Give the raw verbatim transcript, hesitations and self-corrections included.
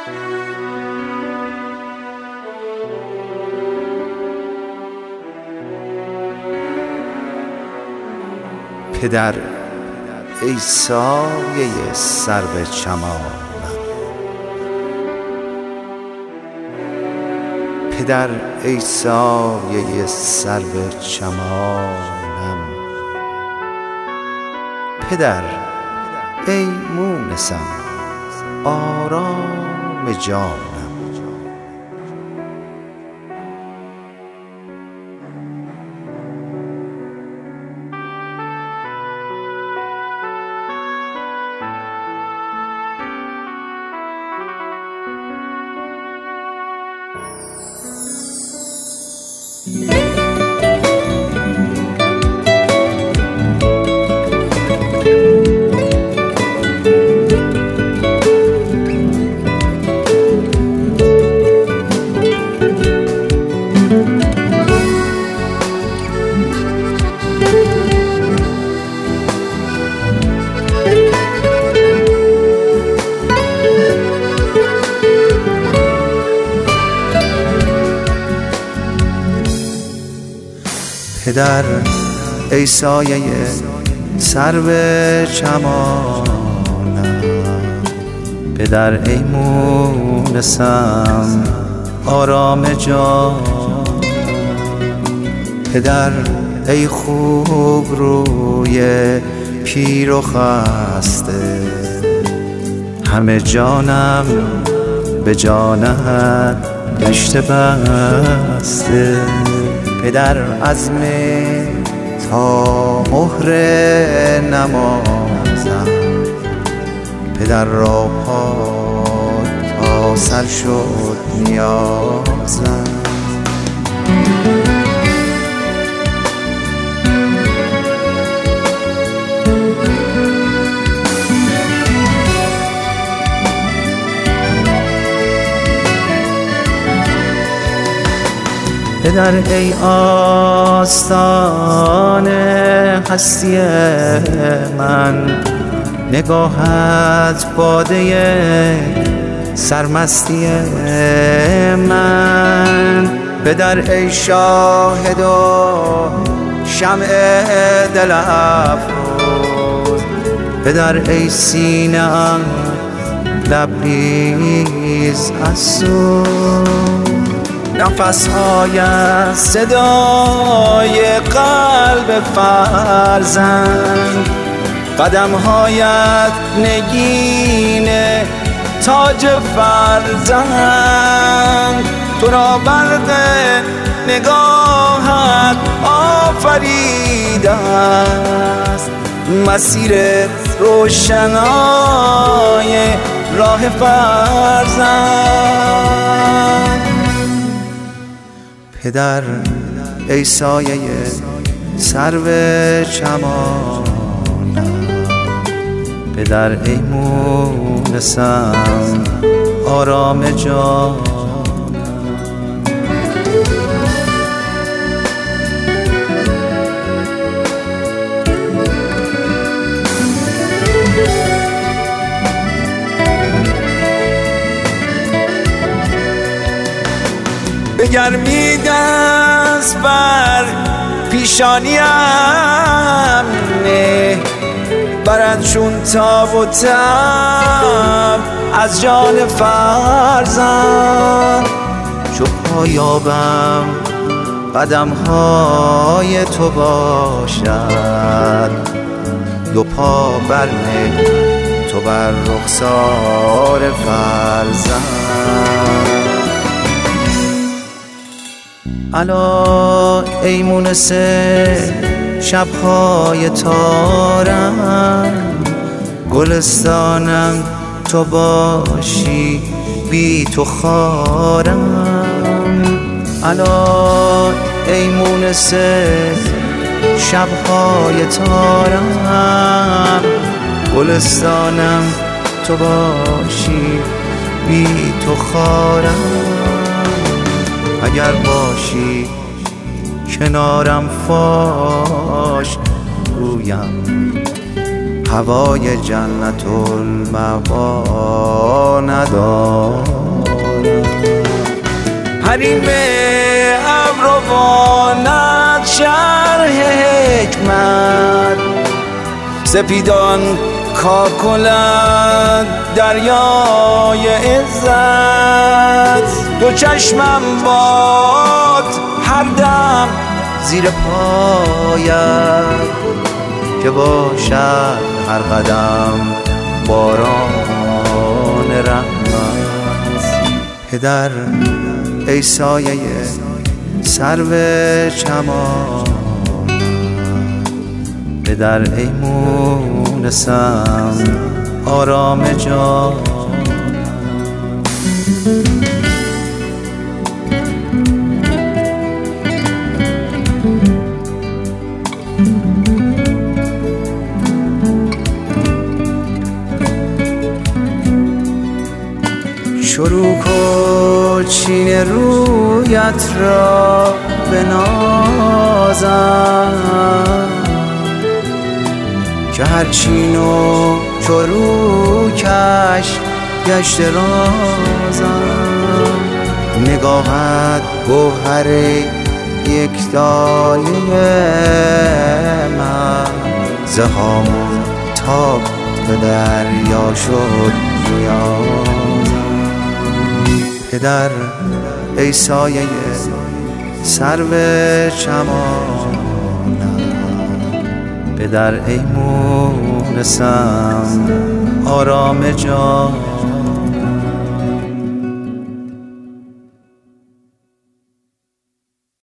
پدر ای سایه سرو چمانم، پدر ای سایه سرو چمانم، پدر ای مونسم آرام جانم. پدر ای سایه سرو چمانم، پدر ای مونسم آرام جانم، پدر ای خوب روی پیر و خسته، همه جانم به جانت گشته بسته. پدر عزم تا مهر نمازم، پدر را پای تا سر شد نیازم. پدر ای آستان هستی من، نگاهت باده سرمستی من. پدر ای شاهد و شمع دل افروز، پدر ای سینه ام لبریز از سوز. نفس‌های صدای قلب فرزند، قدم‌هایت نگین تاج فرزند. تو را برق نگاهت آفریده است، مسیر روشنای راه فرزند. پدر ای سایه سرو چمانم، پدر ای مونسم آرام جانم. بگرمی دست بر پیشانیم نه، برد چون تاب و تب از جان فرزند. چو پایابم قدم های تو باشد، دو پا برنه تو بر رخسار فرزند. الا ای مونس شب‌های تارم، گلستانم تو باشی بی تو خارم. الا ای مونس شب‌های تارم، گلستانم تو باشی بی تو خارم. اگر باشی کنارم فاش گویم، هوای جنت المأوا ندارم. حریم ابروانت شرح حکمت، سپیدان کاکلت دریای عزت. دو چشمم باد هر دم زیر پایت، که باشد هر قدم باران رحمت. پدر ای سایه سرو چمان، پدر ای مونسم آرام جان. شروع کن چین رویت را بنازم، که هر چین و چروکش گشت رازم. نگاهت گوهر یک دایه من، ز هامون تا به دریا شد نیازم. پدر ای سایه سرو چمانم، پدر ای مونسم آرام جان.